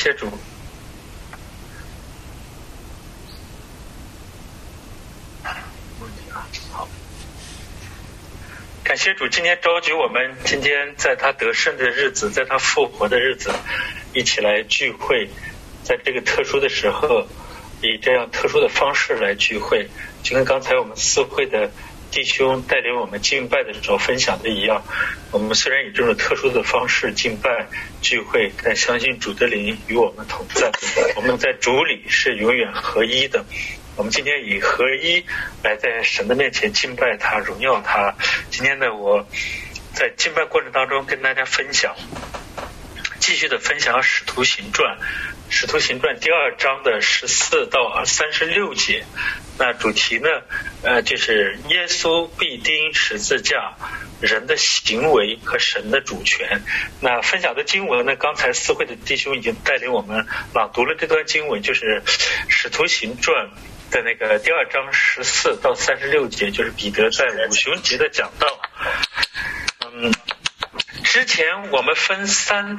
谢主。好，感谢主，今天召集我们，今天在他得胜的日子，在他复活的日子，一起来聚会，在这个特殊的时候，以这样特殊的方式来聚会，就跟刚才我们四会的弟兄带领我们敬拜的时候分享的一样，我们虽然以这种特殊的方式敬拜聚会，但相信主的灵与我们同在，我们在主里是永远合一的。我们今天以合一来在神的面前敬拜他，荣耀他。今天呢，我在敬拜过程当中跟大家分享，继续的分享使徒行传第2章的14到36节。那主题呢，就是耶稣必钉十字架，人的行为和神的主权。那分享的经文呢，刚才四会的弟兄已经带领我们朗读了这段经文，就是使徒行传的那个第2章14到36节，就是彼得在五旬节的讲道。之前我们分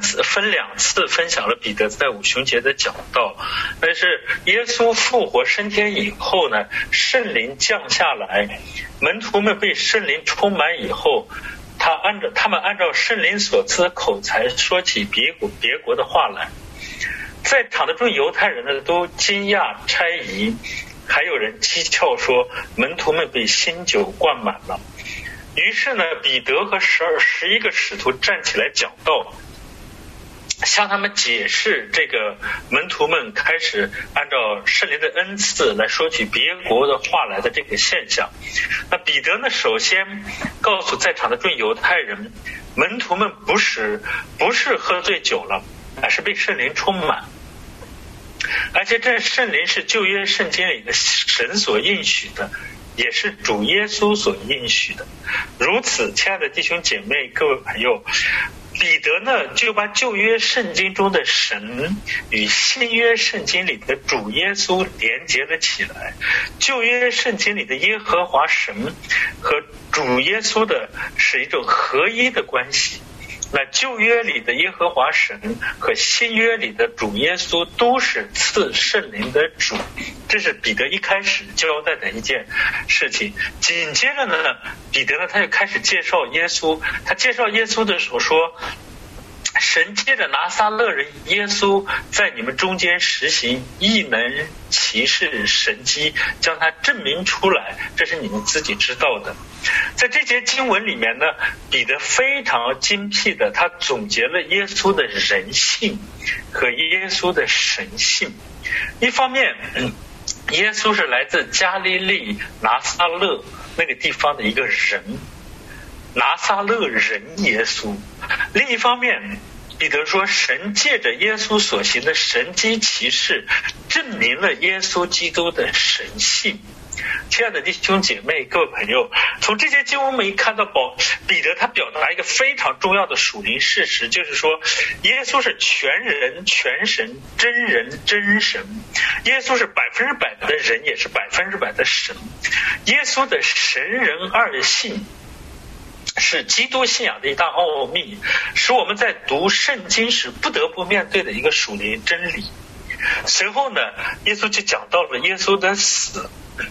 2次分享了彼得在五旬节的讲道，但是耶稣复活升天以后呢，圣灵降下来，门徒们被圣灵充满以后，他们按照圣灵所赐的口才说起别国的话来。在场的众犹太人呢，都惊讶猜疑，还有人讥诮说门徒们被新酒灌满了。于是呢，彼得和11个使徒站起来讲道，向他们解释这个门徒们开始按照圣灵的恩赐来说起别国的话来的这个现象。那彼得呢，首先告诉在场的众犹太人，门徒们不是喝醉酒了，而是被圣灵充满，而且这圣灵是旧约圣经里的神所应许的，也是主耶稣所应许的。如此，亲爱的弟兄姐妹各位朋友，彼得呢就把旧约圣经中的神与新约圣经里的主耶稣连接了起来。旧约圣经里的耶和华神和主耶稣的是一种合一的关系，那旧约里的耶和华神和新约里的主耶稣都是赐圣灵的主，这是彼得一开始交代的一件事情。紧接着呢，彼得呢他就开始介绍耶稣，他介绍耶稣的时候说，神借着拿撒勒人耶稣在你们中间实行异能奇事神迹，将他证明出来，这是你们自己知道的。在这节经文里面呢，彼得非常精辟的他总结了耶稣的人性和耶稣的神性。一方面耶稣是来自加利利拿撒勒那个地方的一个人，拿撒勒人耶稣。另一方面，彼得说神借着耶稣所行的神迹奇事证明了耶稣基督的神性。亲爱的弟兄姐妹各位朋友，从这些经文我们看到彼得他表达一个非常重要的属灵事实，就是说耶稣是全人全神，真人真神。耶稣是100%的人，也是100%的神。耶稣的神人二性是基督信仰的一大奥秘，是我们在读圣经时不得不面对的一个属灵真理。随后呢，耶稣就讲到了耶稣的死。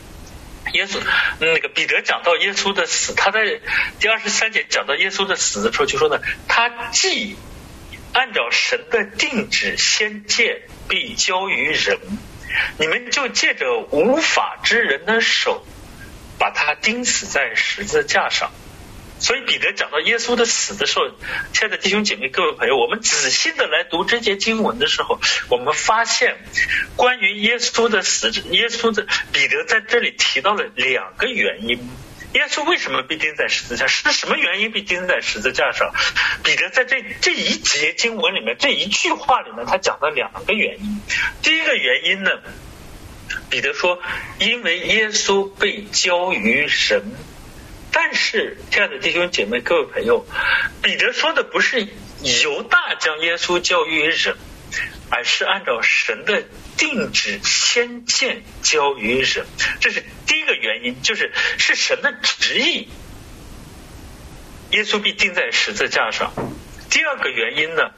彼得讲到耶稣的死，他在第23节讲到耶稣的死的时候就说呢，他既按照神的定旨先见必交于人，你们就借着无法之人的手把他钉死在十字架上。所以彼得讲到耶稣的死的时候，亲爱的弟兄姐妹各位朋友，我们仔细的来读这节经文的时候，我们发现关于耶稣的死，彼得在这里提到了2个原因。耶稣为什么被钉在十字架？是什么原因被钉在十字架上？彼得在这一节经文里面，这一句话里面，他讲到2个原因。第一个原因呢，彼得说因为耶稣被交于人。但是亲爱的弟兄姐妹各位朋友，彼得说的不是犹大将耶稣交于人，而是按照神的定旨先见交于人。这是第一个原因，就是神的旨意，耶稣被钉在十字架上。第二个原因呢，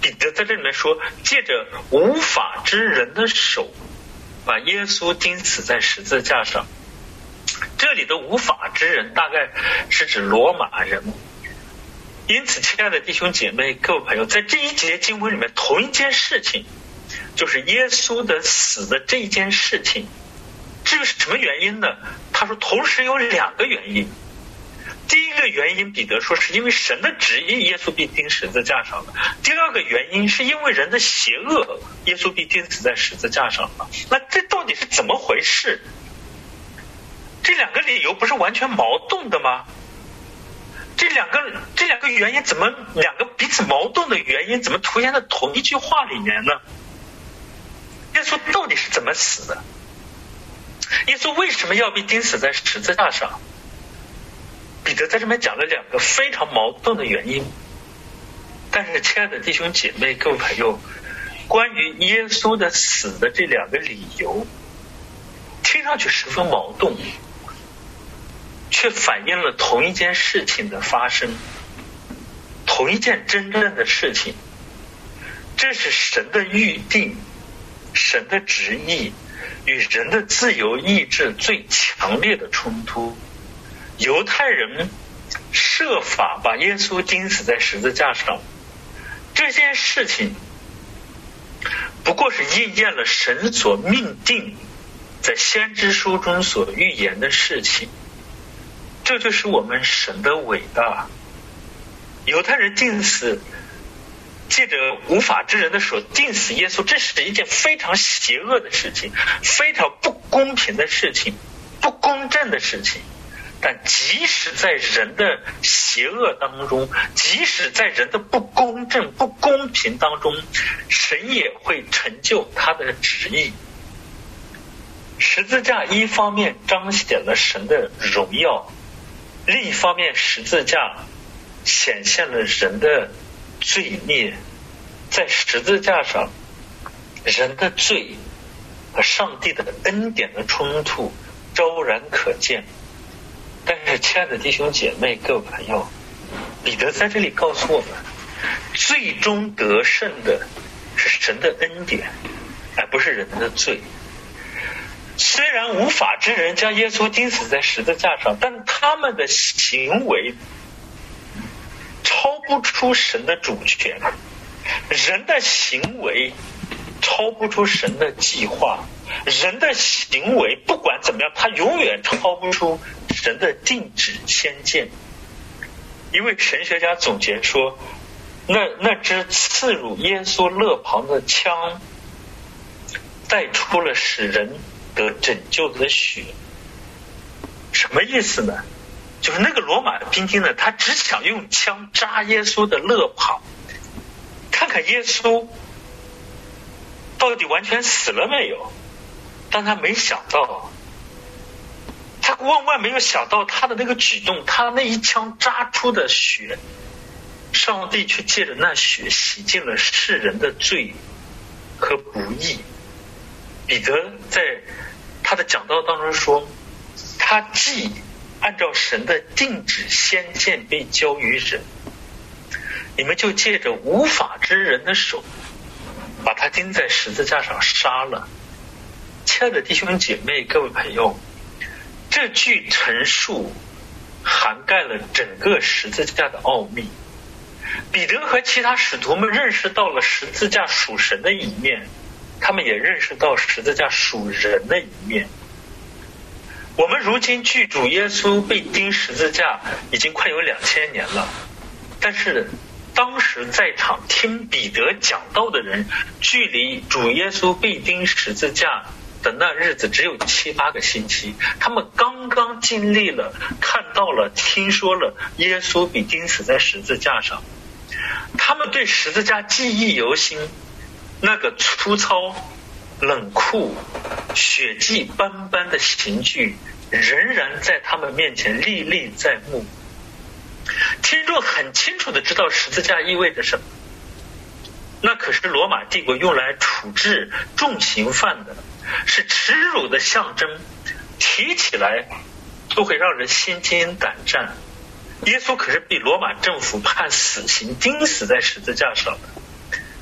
彼得在这里面说，借着无法之人的手把耶稣钉死在十字架上。这里的无法之人大概是指罗马人。因此亲爱的弟兄姐妹各位朋友，在这一节经文里面，同一件事情，就是耶稣的死的这一件事情，这个是什么原因呢？他说同时有两个原因。第一个原因，彼得说是因为神的旨意，耶稣被钉十字架上了。第二个原因是因为人的邪恶，耶稣被钉死在十字架上了。那这到底是怎么回事？这两个理由不是完全矛盾的吗？这两个原因怎么，两个彼此矛盾的原因怎么出现在同一句话里面呢？耶稣到底是怎么死的？耶稣为什么要被钉死在十字架上？彼得在这边讲了两个非常矛盾的原因。但是亲爱的弟兄姐妹各位朋友，关于耶稣的死的这两个理由听上去十分矛盾，却反映了同一件事情的发生，同一件真正的事情。这是神的预定，神的旨意与人的自由意志最强烈的冲突。犹太人设法把耶稣钉死在十字架上，这件事情不过是应验了神所命定在先知书中所预言的事情。这就是我们神的伟大。犹太人钉死，借着无法之人的手钉死耶稣，这是一件非常邪恶的事情，非常不公平的事情，不公正的事情。但即使在人的邪恶当中，即使在人的不公正不公平当中，神也会成就他的旨意。十字架一方面彰显了神的荣耀，另一方面十字架显现了人的罪孽。在十字架上，人的罪和上帝的恩典的冲突昭然可见。但是亲爱的弟兄姐妹各位朋友，彼得在这里告诉我们，最终得胜的是神的恩典，而不是人的罪。虽然无法之人将耶稣钉死在十字架上，但他们的行为超不出神的主权，人的行为超不出神的计划，人的行为不管怎么样，他永远超不出神的定旨先见。一位神学家总结说，那支刺入耶稣肋旁的枪带出了使人得拯救的血。什么意思呢？就是那个罗马兵丁呢，他只想用枪扎耶稣的肋旁，看看耶稣到底完全死了没有。但他没想到，他万万没有想到他的那个举动，他那一枪扎出的血，上帝却借着那血洗净了世人的罪和不义。彼得在他的讲道当中说，他既按照神的定旨先见被交于人，你们就借着无法之人的手把他钉在十字架上杀了。亲爱的弟兄姐妹各位朋友，这句陈述涵盖了整个十字架的奥秘。彼得和其他使徒们认识到了十字架属神的一面，他们也认识到十字架属人的一面。我们如今距主耶稣被钉十字架已经快有2000年了，但是当时在场听彼得讲道的人，距离主耶稣被钉十字架的那日子只有7-8个星期，他们刚刚经历了、看到了、听说了耶稣被钉死在十字架上，他们对十字架记忆犹新，那个粗糙、冷酷、血迹斑斑的刑具仍然在他们面前历历在目。听众很清楚的知道十字架意味着什么，那可是罗马帝国用来处置重刑犯的，是耻辱的象征，提起来都会让人心惊胆战。耶稣可是被罗马政府判死刑，钉死在十字架上的。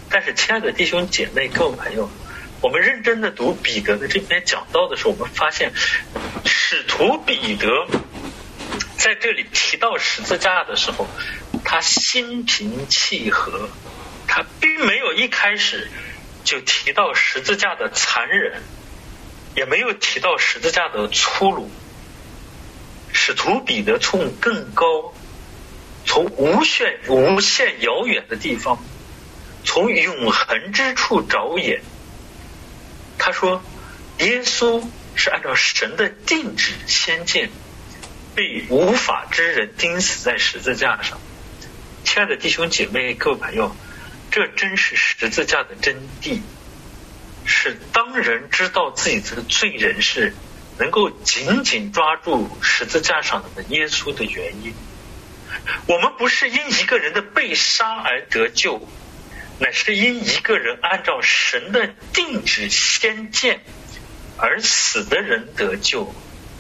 但是亲爱的弟兄姐妹各位朋友，我们认真的读彼得的这篇讲道的时候，我们发现使徒彼得在这里提到十字架的时候，他心平气和，他并没有一开始就提到十字架的残忍，也没有提到十字架的粗鲁。使徒彼得从更高，从无限遥远的地方，从永恒之处着眼。他说耶稣是按照神的定旨先见，被无法之人钉死在十字架上。亲爱的弟兄姐妹各位朋友，这真是十字架的真谛，是当人知道自己的罪人是能够紧紧抓住十字架上的耶稣的原因。我们不是因一个人的被杀而得救，乃是因一个人按照神的定旨先见而死的人得救。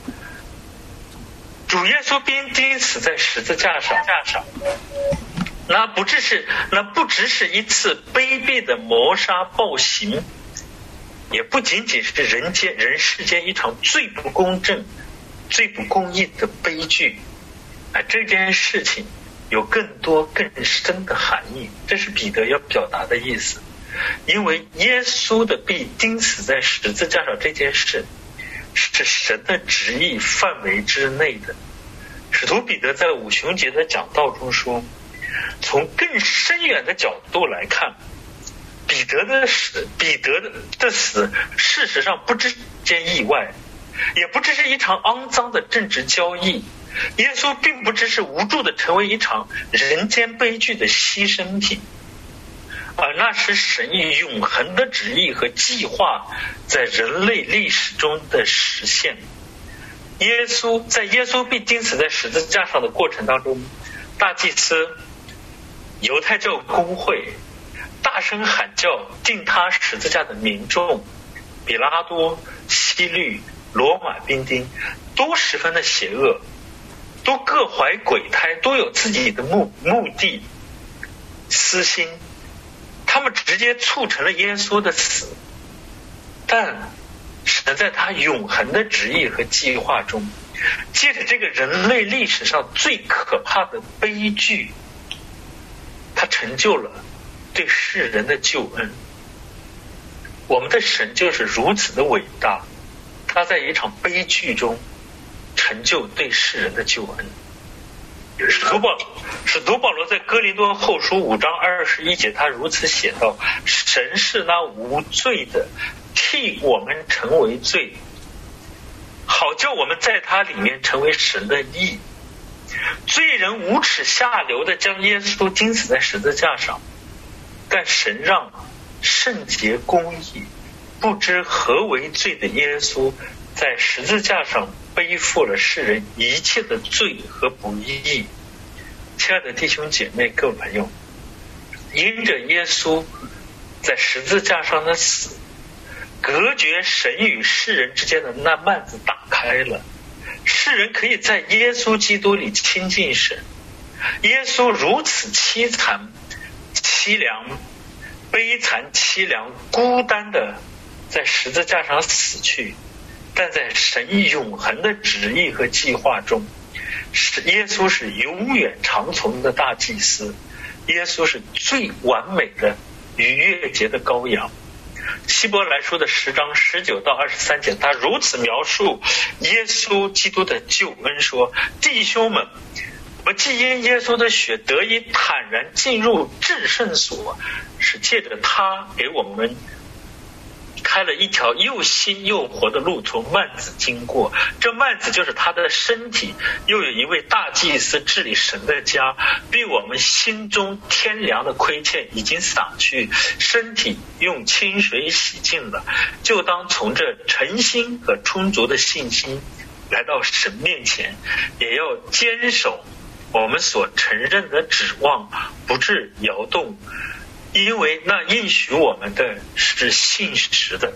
主耶稣被钉死在十字架上，那不只是一次卑鄙的谋杀暴行，也不仅仅是人世间一场最不公正、最不公义的悲剧。这件事情有更多更深的含义，这是彼得要表达的意思。因为耶稣的被钉死在十字架上这件事是神的旨意范围之内的。使徒彼得在五旬节的讲道中说，从更深远的角度来看，彼得的死事实上不只件意外，也不只是一场肮脏的政治交易。耶稣并不只是无助的成为一场人间悲剧的牺牲品，而那是神永恒的旨意和计划在人类历史中的实现。耶稣被钉死在十字架上的过程当中，大祭司、犹太教公会大声喊叫钉他十字架的民众，比拉多、希律、罗马兵丁都十分的邪恶，都各怀鬼胎，都有自己的目的私心，他们直接促成了耶稣的死。但神在他永恒的旨意和计划中，借着这个人类历史上最可怕的悲剧，他成就了对世人的救恩。我们的神就是如此的伟大，他在一场悲剧中成就对世人的救恩。使徒保罗在哥林多后书5章21节，他如此写道：神是那无罪的替我们成为罪，好叫我们在他里面成为神的义。罪人无耻下流的将耶稣钉死在十字架上，但神让圣洁公义不知何为罪的耶稣在十字架上背负了世人一切的罪和不义。亲爱的弟兄姐妹各位朋友，因着耶稣在十字架上的死，隔绝神与世人之间的那幔子打开了，世人可以在耶稣基督里亲近神。耶稣如此凄惨、凄凉、悲惨、凄凉、孤单的在十字架上死去，但在神永恒的旨意和计划中，耶稣是永远长存的大祭司，耶稣是最完美的逾越节的羔羊。希伯来书的10章19到23节，他如此描述耶稣基督的救恩说：弟兄们，我们既因耶稣的血得以坦然进入至圣所，是借着他给我们开了一条又新又活的路，从幔子经过。这幔子就是他的身体，又有一位大祭司治理神的家，并我们心中天良的亏欠已经洒去，身体用清水洗净了，就当从这诚心和充足的信心来到神面前，也要坚守我们所承认的指望，不致摇动，因为那应许我们的是信实的。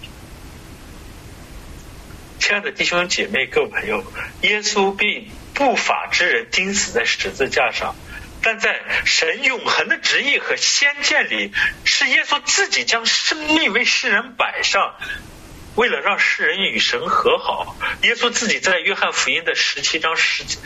亲爱的弟兄姐妹各位朋友，耶稣被不法之人钉死在十字架上， 但在神永恒的旨意和先见里，是耶稣自己将生命为世人摆上，为了让世人与神和好。耶稣自己在约翰福音的17章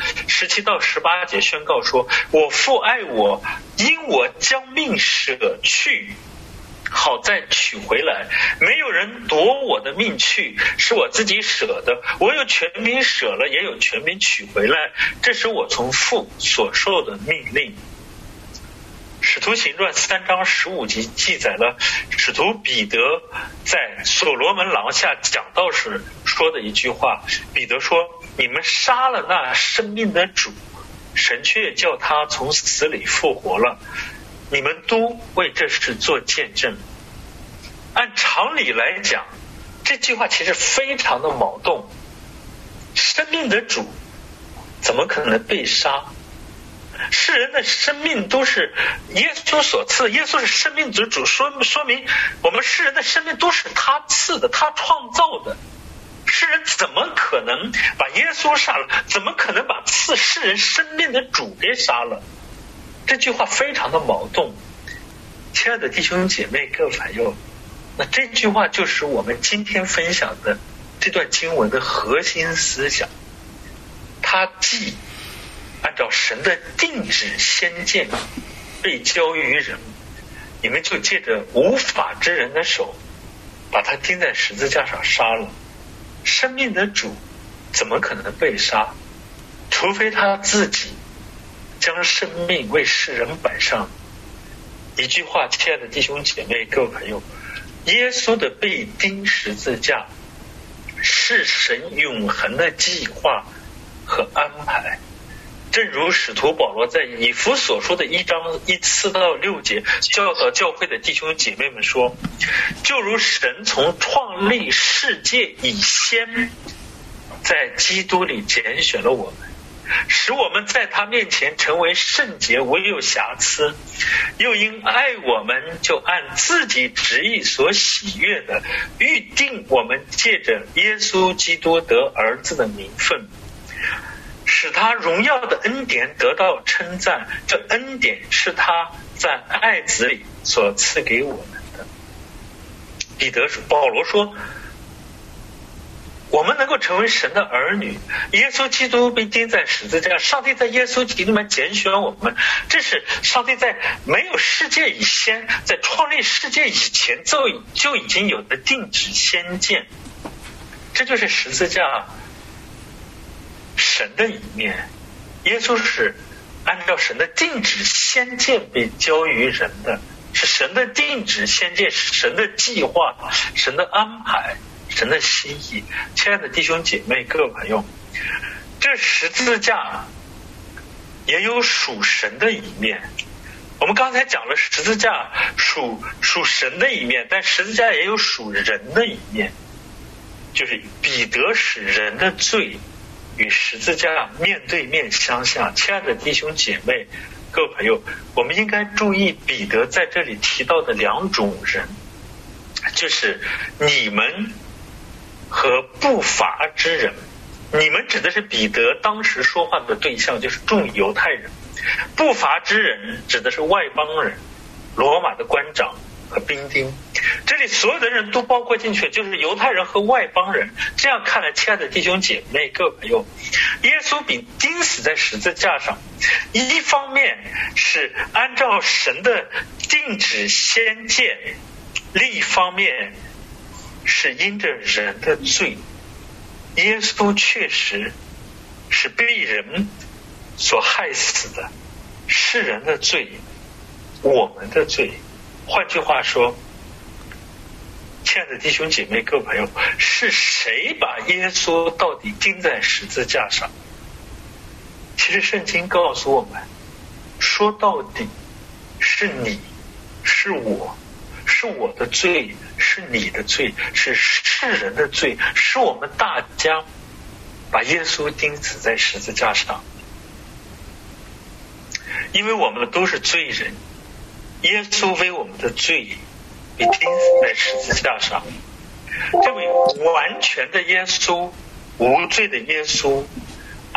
17到18节宣告说，我父爱我，因我将命舍去，好再取回来，没有人夺我的命去，是我自己舍的，我有权柄舍了，也有权柄取回来，这是我从父所受的命令。使徒行传3章15节记载了使徒彼得在所罗门廊下讲道时说的一句话。彼得说，你们杀了那生命的主，神却叫他从死里复活了，你们都为这事做见证。按常理来讲，这句话其实非常的矛盾。生命的主怎么可能被杀？世人的生命都是耶稣所赐，耶稣是生命之主，说明我们世人的生命都是他赐的，他创造的。世人怎么可能把耶稣杀了？怎么可能把赐世人生命的主给杀了？这句话非常的矛盾。亲爱的弟兄姐妹各位朋友，那这句话就是我们今天分享的这段经文的核心思想。它既按照神的定旨先见被交于人，你们就借着无法之人的手把他钉在十字架上杀了。生命的主怎么可能被杀？除非他自己将生命为世人摆上。一句话，亲爱的弟兄姐妹各位朋友，耶稣的被钉十字架是神永恒的计划和安排。正如使徒保罗在以弗所说的1章4到6节教导教会的弟兄姐妹们说，就如神从创立世界以先在基督里拣选了我们，使我们在他面前成为圣洁，无有瑕疵，又因爱我们，就按自己旨意所喜悦的预定我们借着耶稣基督得儿子的名分，使他荣耀的恩典得到称赞。这恩典是他在爱子里所赐给我们的。保罗说，我们能够成为神的儿女，耶稣基督被钉在十字架，上帝在耶稣基督里面拣选我们，这是上帝在没有世界以前，在创立世界以前就已经有的定旨先见。这就是十字架神的一面。耶稣是按照神的定旨先见被交于人的，是神的定旨先见，是神的计划，神的安排，神的心意。亲爱的弟兄姐妹各位朋友，这十字架也有属神的一面。我们刚才讲了十字架属神的一面，但十字架也有属人的一面，就是彼得使人的罪与十字架面对面相向。亲爱的弟兄姐妹各位朋友，我们应该注意彼得在这里提到的两种人，就是你们和不法之人。你们指的是彼得当时说话的对象，就是众犹太人。不法之人指的是外邦人，罗马的官长和兵丁。这里所有的人都包括进去，就是犹太人和外邦人。这样看来，亲爱的弟兄姐妹各位朋友，耶稣被钉死在十字架上，一方面是按照神的定旨先见，另一方面是因着人的罪。耶稣确实是被人所害死的，世人的罪，我们的罪。换句话说，亲爱的弟兄姐妹各位朋友，是谁把耶稣到底钉在十字架上？其实圣经告诉我们，说到底是你，是我，是我的罪，是你的罪，是世人的罪，是我们大家把耶稣钉死在十字架上。因为我们都是罪人，耶稣为我们的罪被钉死在十字架上。这位完全的耶稣，无罪的耶稣，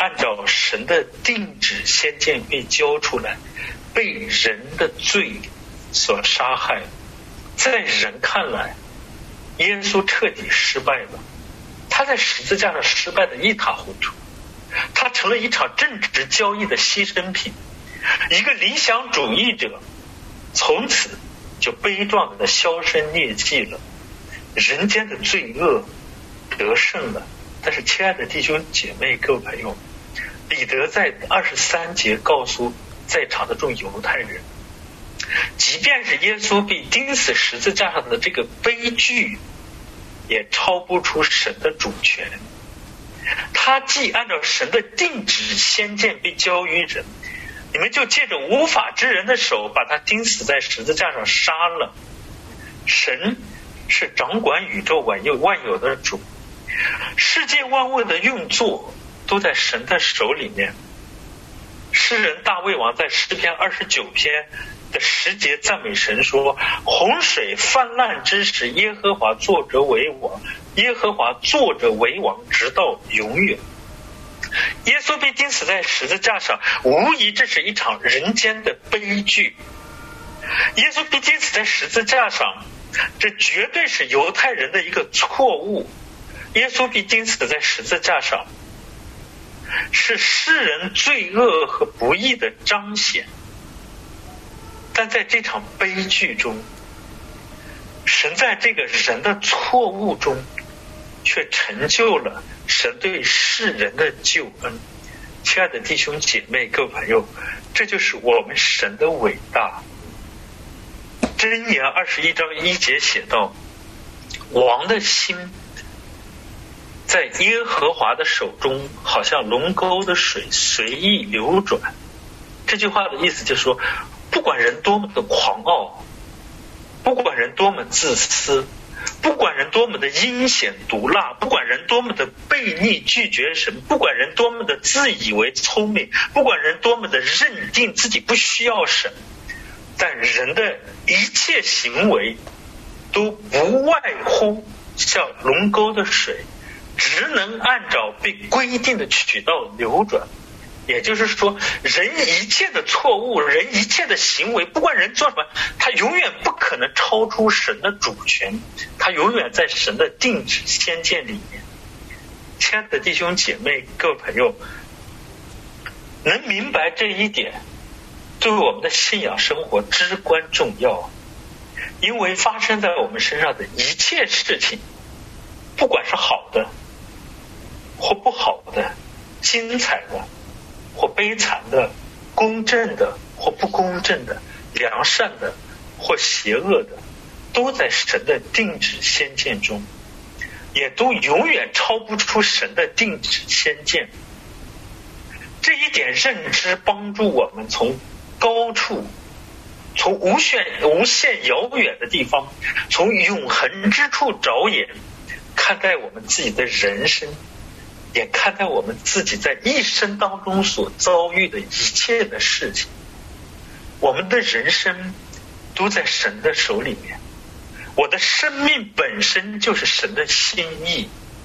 按照神的定旨先见被交出来，被人的罪所杀害。在人看来，耶稣彻底失败了，他在十字架上失败的一塌糊涂，他成了一场政治交易的牺牲品，一个理想主义者，从此就悲壮的销声匿迹了，人间的罪恶得胜了。但是亲爱的弟兄姐妹各位朋友，彼得在23节告诉在场的众犹太人，即便是耶稣被钉死十字架上的这个悲剧，也超不出神的主权。他既按照神的定旨先见被交于人，你们就借着无法之人的手把他钉死在十字架上杀了。神是掌管宇宙万有的主，世界万物的运作都在神的手里面。诗人大卫王在诗篇29篇的10节赞美神说，洪水泛滥之时，耶和华坐着为王，耶和华坐着为王直到永远。耶稣被钉死在十字架上，无疑这是一场人间的悲剧。耶稣被钉死在十字架上，这绝对是犹太人的一个错误。耶稣被钉死在十字架上，是世人罪恶和不义的彰显。但在这场悲剧中，神在这个人的错误中却成就了神对世人的救恩。亲爱的弟兄姐妹各位朋友，这就是我们神的伟大。箴言21章1节写道，王的心在耶和华的手中，好像龙沟的水随意流转。这句话的意思就是说，不管人多么的狂傲，不管人多么自私，不管人多么的阴险毒辣，不管人多么的悖逆拒绝神，不管人多么的自以为聪明，不管人多么的认定自己不需要神，但人的一切行为都不外乎像龙沟的水，只能按照被规定的渠道流转。也就是说，人一切的错误，人一切的行为，不管人做什么，他永远不可能超出神的主权，他永远在神的定旨先见里面。亲爱的弟兄姐妹各位朋友，能明白这一点对我们的信仰生活至关重要。因为发生在我们身上的一切事情，不管是好的或不好的，精彩的或悲惨的，公正的或不公正的，良善的或邪恶的，都在神的定旨先见中，也都永远超不出神的定旨先见。这一点认知帮助我们从高处，从无限遥远的地方，从永恒之处着眼，看待我们自己的人生，也看待我们自己在一生当中所遭遇的一切的事情。我们的人生都在神的手里面，我的生命本身就是神的心意。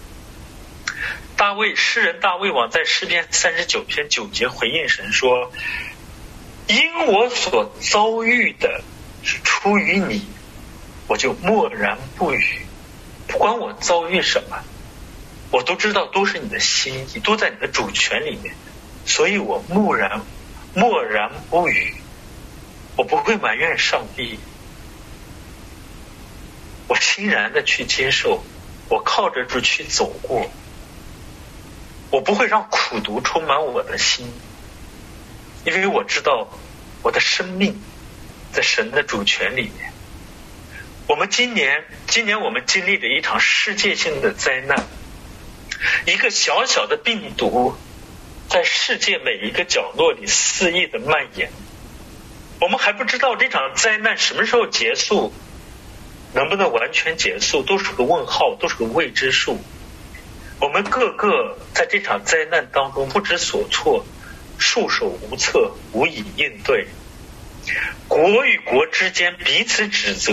诗人大卫王在诗篇39篇9节回应神说，因我所遭遇的是出于你，我就默然不语。不管我遭遇什么，我都知道都是你的心意，都在你的主权里面，所以我默然不语。我不会埋怨上帝，我欣然的去接受，我靠着主去走过，我不会让苦毒充满我的心，因为我知道我的生命在神的主权里面。我们今年我们经历了一场世界性的灾难，一个小小的病毒在世界每一个角落里肆意的蔓延。我们还不知道这场灾难什么时候结束，能不能完全结束都是个问号，都是个未知数。我们个个在这场灾难当中不知所措，束手无策，无以应对。国与国之间彼此指责，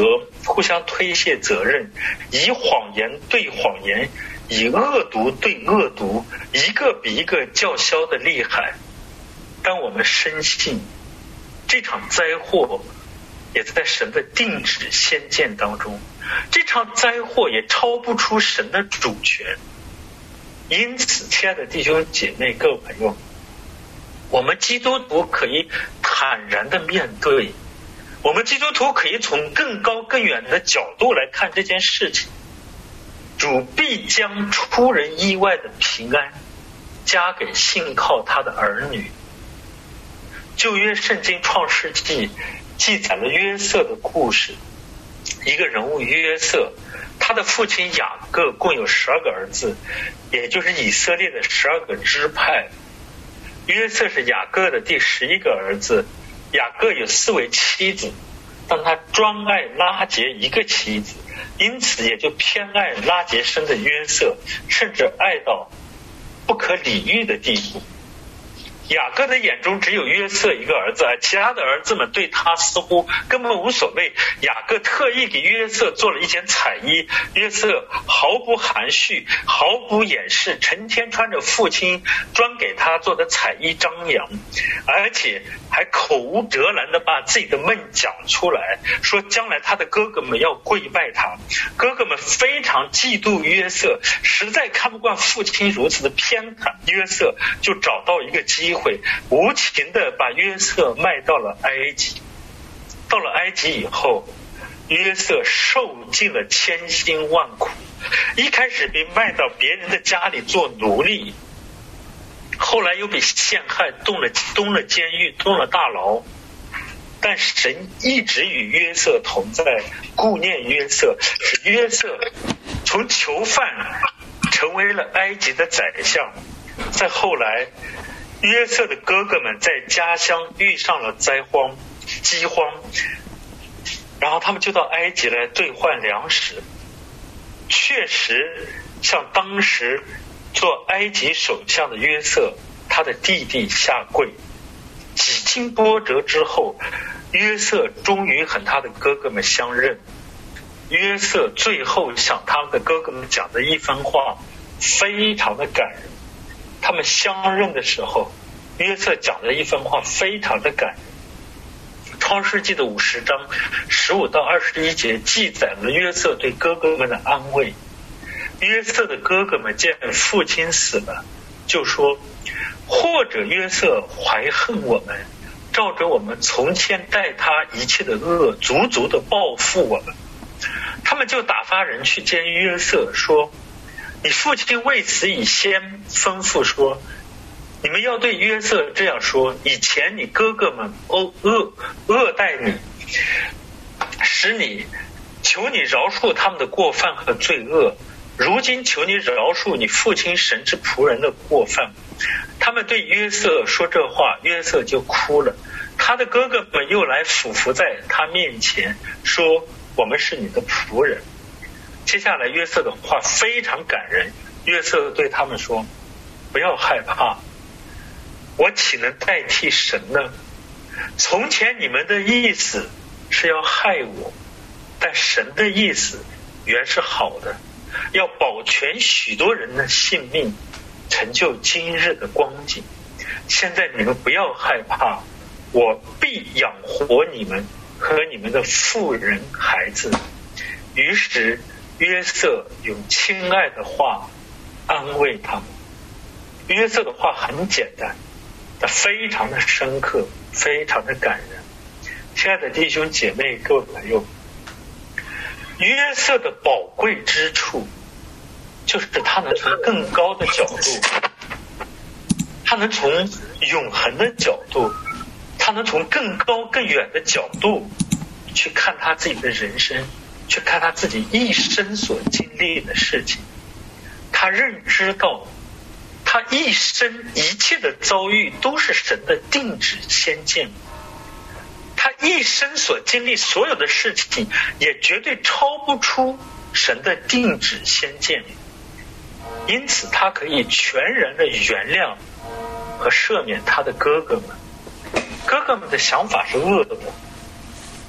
互相推卸责任，以谎言对谎言，以恶毒对恶毒，一个比一个叫嚣的厉害。但我们深信，这场灾祸也在神的定旨先见当中，这场灾祸也超不出神的主权。因此，亲爱的弟兄姐妹、各位朋友，我们基督徒可以坦然的面对，我们基督徒可以从更高更远的角度来看这件事情。主必将出人意外的平安加给信靠他的儿女。旧约圣经创世纪记载了约瑟的故事，一个人物约瑟，他的父亲雅各共有12个儿子，也就是以色列的12个支派。约瑟是雅各的第11个儿子，雅各有4位妻子，但他专爱拉结一个妻子，因此也就偏爱拉结生的约瑟，甚至爱到不可理喻的地步。雅各的眼中只有约瑟一个儿子，而其他的儿子们对他似乎根本无所谓。雅各特意给约瑟做了一件彩衣，约瑟毫不含蓄，毫不掩饰，成天穿着父亲专给他做的彩衣张扬，而且还口无遮拦地把自己的梦讲出来，说将来他的哥哥们要跪拜他。哥哥们非常嫉妒约瑟，实在看不惯父亲如此的偏袒约瑟，就找到一个机会，无情地把约瑟卖到了埃及。到了埃及以后，约瑟受尽了千辛万苦，一开始被卖到别人的家里做奴隶，后来又被陷害，动了监狱，动了大牢。但神一直与约瑟同在，顾念约瑟，使约瑟从囚犯成为了埃及的宰相。再后来，约瑟的哥哥们在家乡遇上了饥荒，然后他们就到埃及来兑换粮食。确实像当时做埃及首相的约瑟，他的弟弟下跪。几经波折之后，约瑟终于和他的哥哥们相认。约瑟最后向他们的哥哥们讲的一番话非常的感人。他们相认的时候，约瑟讲的一番话非常的感人。创世纪的50章15到21节记载了约瑟对哥哥们的安慰。约瑟的哥哥们见父亲死了，就说，或者约瑟怀恨我们，照着我们从前待他一切的恶，足足的报复我们。他们就打发人去见约瑟，说，你父亲为此以先吩咐说，你们要对约瑟这样说，以前你哥哥们恶待你，使你求你饶恕他们的过犯和罪恶，如今求你饶恕你父亲神之仆人的过犯。他们对约瑟说这话，约瑟就哭了。他的哥哥们又来俯伏在他面前，说，我们是你的仆人。接下来约瑟的话非常感人，约瑟对他们说，不要害怕，我岂能代替神呢？从前你们的意思是要害我，但神的意思原是好的，要保全许多人的性命，成就今日的光景。现在你们不要害怕，我必养活你们和你们的妇人孩子。于是约瑟用亲爱的话安慰他们。约瑟的话很简单，但非常的深刻，非常的感人。亲爱的弟兄姐妹、各位朋友，约瑟的宝贵之处就是他能从更高的角度，他能从永恒的角度，他能从更高更远的角度去看他自己的人生，去看他自己一生所经历的事情。他认知到他一生一切的遭遇都是神的定旨先见，他一生所经历所有的事情也绝对超不出神的定旨先见，因此他可以全然的原谅和赦免他的哥哥们。哥哥们的想法是恶的，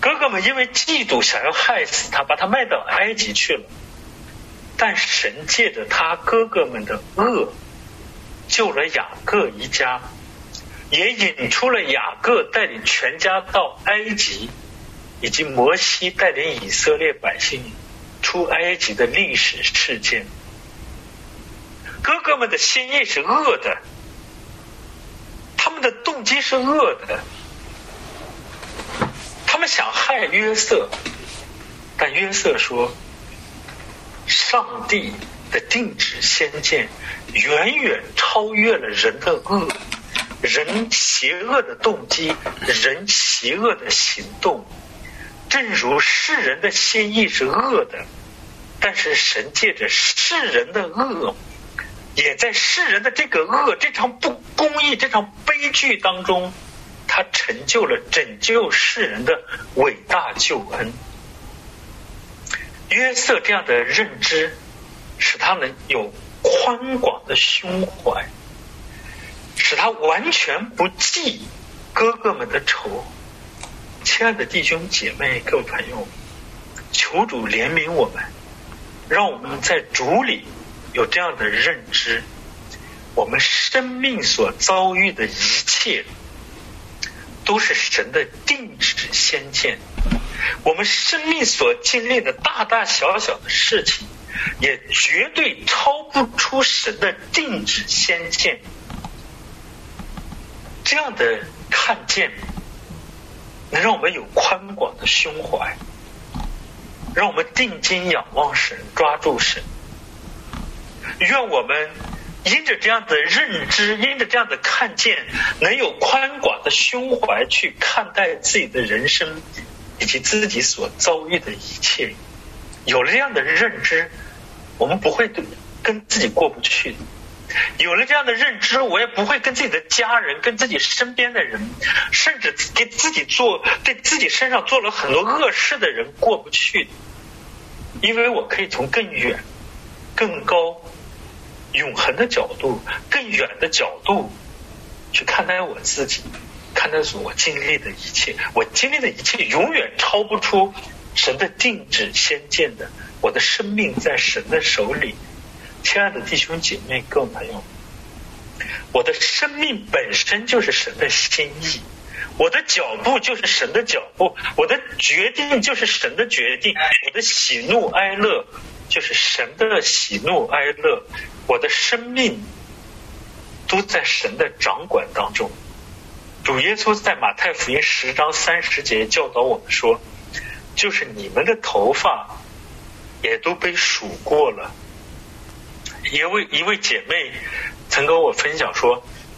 哥哥们因为嫉妒想要害死他，把他卖到埃及去了。但神借着他哥哥们的恶救了雅各一家，也引出了雅各带领全家到埃及，以及摩西带领以色列百姓出埃及的历史事件。哥哥们的心意是恶的，他们的动机是恶的，他们想害约瑟，但约瑟说上帝的定旨先见远远超越了人的恶，人邪恶的动机，人邪恶的行动。正如世人的心意是恶的，但是神借着世人的恶，也在世人的这个恶，这场不公义，这场悲剧当中，他成就了拯救世人的伟大救恩。约瑟这样的认知使他能有宽广的胸怀，使他完全不记哥哥们的仇。亲爱的弟兄姐妹各位朋友，求主怜悯我们，让我们在主里有这样的认知，我们生命所遭遇的一切都是神的定旨先见，我们生命所经历的大大小小的事情也绝对超不出神的定旨先见。这样的看见能让我们有宽广的胸怀，让我们定睛仰望神，抓住神。愿我们因着这样的认知，因着这样的看见，能有宽广的胸怀去看待自己的人生以及自己所遭遇的一切。有了这样的认知，我们不会跟自己过不去。有了这样的认知，我也不会跟自己的家人，跟自己身边的人，甚至给自己对自己身上做了很多恶事的人过不去。因为我可以从更远、更高、永恒的角度、更远的角度去看待我自己，看待我经历的一切。我经历的一切永远超不出神的定旨先见的，我的生命在神的手里。亲爱的弟兄姐妹各位朋友，我的生命本身就是神的心意，我的脚步就是神的脚步，我的决定就是神的决定，我的喜怒哀乐就是神的喜怒哀乐，我的生命都在神的掌管当中。主耶稣在马太福音10章30节教导我们说，就是你们的头发也都被数过了。一位姐妹曾跟我分享说，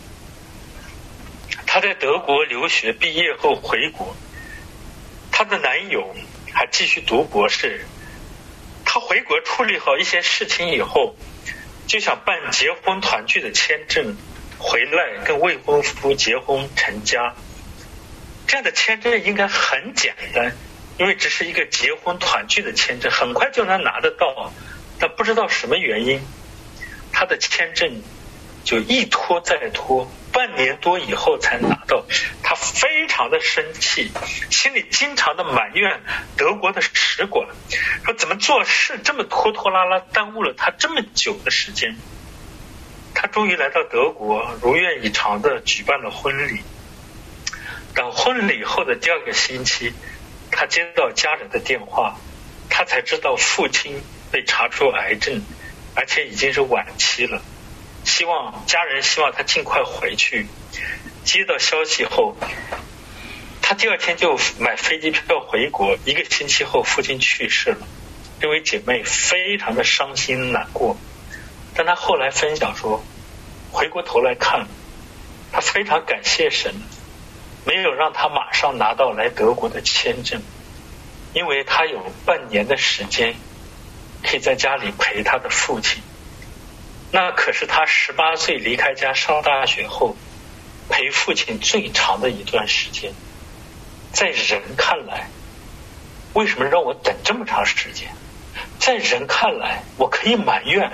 她在德国留学毕业后回国，她的男友还继续读博士。她回国处理好一些事情以后，就想办结婚团聚的签证，回来跟未婚夫结婚成家。这样的签证应该很简单，因为只是一个结婚团聚的签证，很快就能拿得到。但不知道什么原因，他的签证就一拖再拖，半年多以后才拿到。他非常的生气，心里经常的埋怨德国的使馆，说怎么做事这么拖拖拉拉，耽误了他这么久的时间。他终于来到德国，如愿以偿的举办了婚礼。等婚礼后的第2个星期，他接到家人的电话，他才知道父亲被查出癌症，而且已经是晚期了，家人希望他尽快回去。接到消息后，他第2天就买飞机票回国。1个星期后，父亲去世了。这位姐妹非常的伤心难过，但她后来分享说，回过头来看，她非常感谢神，没有让她马上拿到来德国的签证，因为她有半年的时间可以在家里陪他的父亲。那可是他18岁离开家上大学后陪父亲最长的一段时间。在人看来，为什么让我等这么长时间？在人看来，我可以埋怨，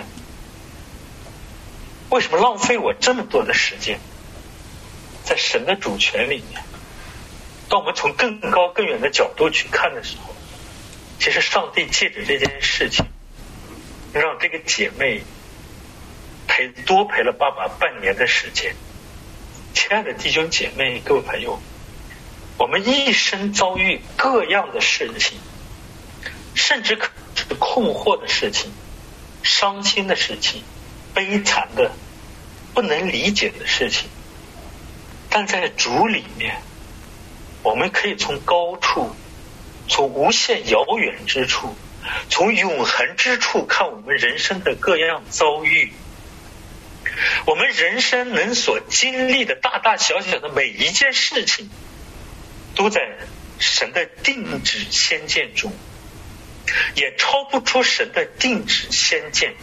为什么浪费我这么多的时间？在神的主权里面， 当我们从更高更远的角度去看的时候，其实上帝借着这件事情，让这个姐妹多陪了爸爸半年的时间。亲爱的弟兄姐妹，各位朋友，我们一生遭遇各样的事情，甚至可能是困惑的事情、伤心的事情、悲惨的、不能理解的事情，但在主里面，我们可以从高处，从无限遥远之处，从永恒之处看我们人生的各样遭遇。我们人生能所经历的大大小小的每一件事情，都在神的定旨先见中，也超不出神的定旨先见，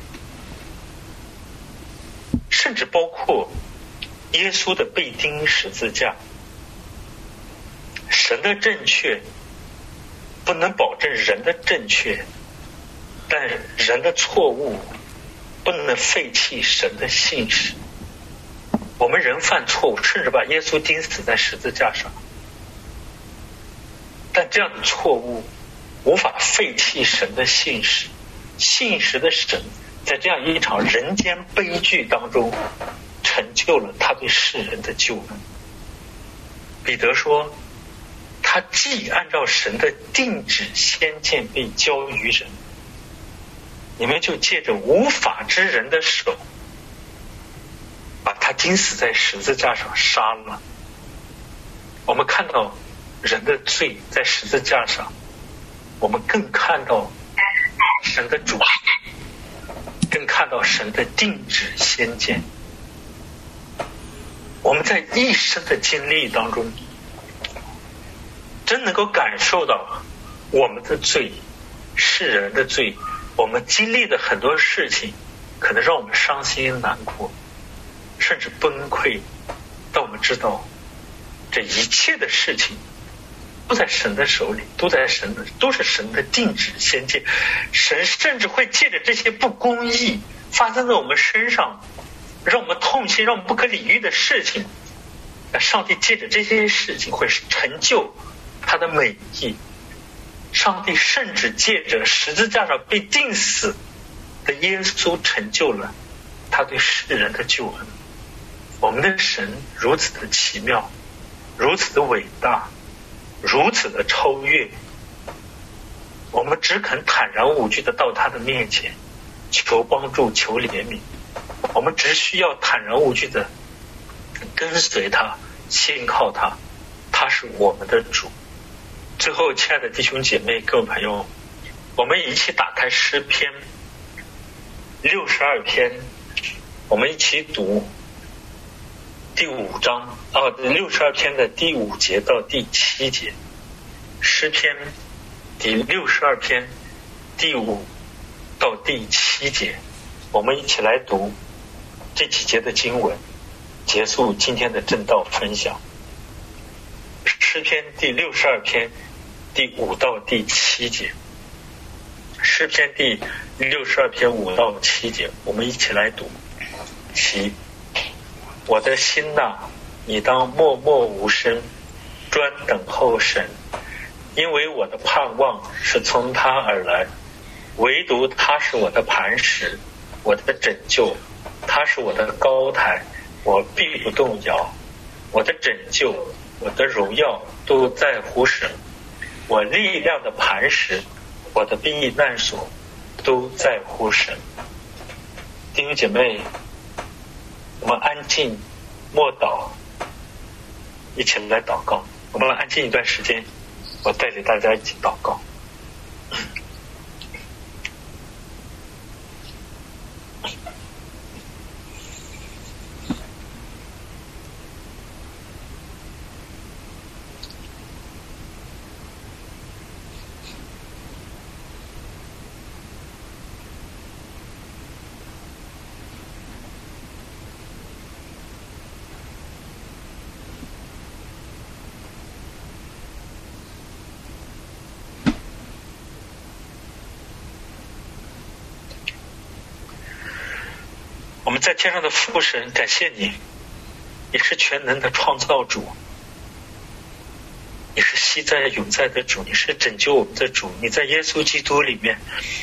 甚至包括耶稣的被钉十字架。神的正确不能保证人的正确，但人的错误不能废弃神的信实。我们人犯错误，甚至把耶稣钉死在十字架上，但这样的错误无法废弃神的信实。信实的神在这样一场人间悲剧当中成就了他对世人的救恩。彼得说，他既按照神的定旨先见被交于人，你们就借着无法之人的手把他钉死在十字架上杀了。我们看到人的罪在十字架上，我们更看到神的主，更看到神的定旨先见。我们在一生的经历当中，真能够感受到我们的罪，世人的罪，我们经历的很多事情可能让我们伤心难过，甚至崩溃，但我们知道这一切的事情都在神的手里，都是神的定旨先见。神甚至会借着这些不公义发生在我们身上，让我们痛心，让我们不可理喻的事情，上帝借着这些事情会成就他的美意。上帝甚至借着十字架上被钉死的耶稣成就了他对世人的救恩。我们的神如此的奇妙，如此的伟大，如此的超越，我们只肯坦然无惧的到他的面前求帮助，求怜悯。我们只需要坦然无惧的跟随他，信靠他，他是我们的主。最后，亲爱的弟兄姐妹、各位朋友，我们一起打开诗篇62篇，我们一起读第5章，62篇的第5节到第7节。诗篇第62篇第5到第7节，我们一起来读这几节的经文，结束今天的正道分享。诗篇第62篇第5到第7节，诗篇第62篇5到7节，我们一起来读。其我的心哪，你当默默无声，专等候神，因为我的盼望是从他而来，唯独他是我的磐石，我的拯救，他是我的高台，我必不动摇。我的拯救，我的荣耀都在乎神，我力量的磐石，我的避难所都在乎神。弟兄姐妹，我们安静默祷，一起来祷告。我们来安静一段时间，我带领大家一起祷告。我们在天上的父神，感谢你，你是全能的创造主，你昔在永在的主，你是拯救我们的主，你在耶稣基督里面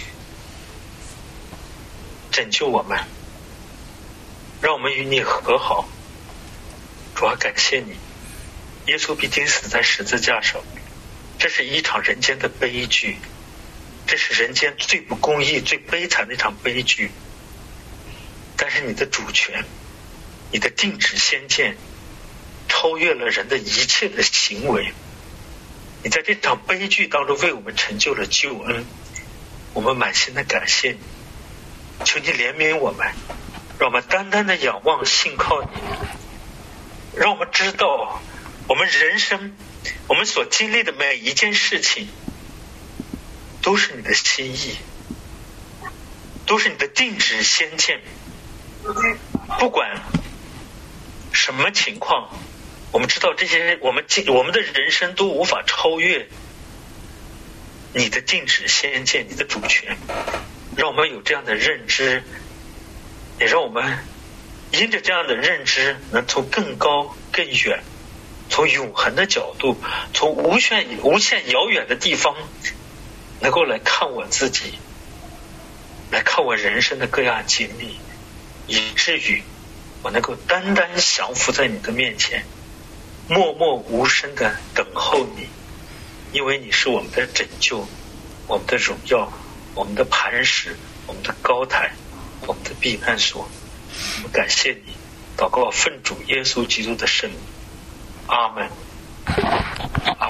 拯救我们，让我们与你和好。主啊，感谢你，耶稣必定死在十字架上，这是一场人间的悲剧，这是人间最不公义最悲惨的一场悲剧。但是你的主权，你的定旨先见超越了人的一切的行为，你在这场悲剧当中为我们成就了救恩，我们满心的感谢你。求你怜悯我们，让我们单单的仰望信靠你，让我们知道我们人生我们所经历的每一件事情都是你的心意，都是你的定旨先见。不管什么情况，我们知道这些我们的人生都无法超越你的定旨先见，你的主权。让我们有这样的认知，也让我们因着这样的认知能从更高更远，从永恒的角度，从无限遥远的地方能够来看我自己，来看我人生的各样经历，以至于我能够单单降服在你的面前，默默无声的等候你，因为你是我们的拯救，我们的荣耀，我们的磐石，我们的高台，我们的避难所。我们感谢你，祷告奉主耶稣基督的圣名，阿们。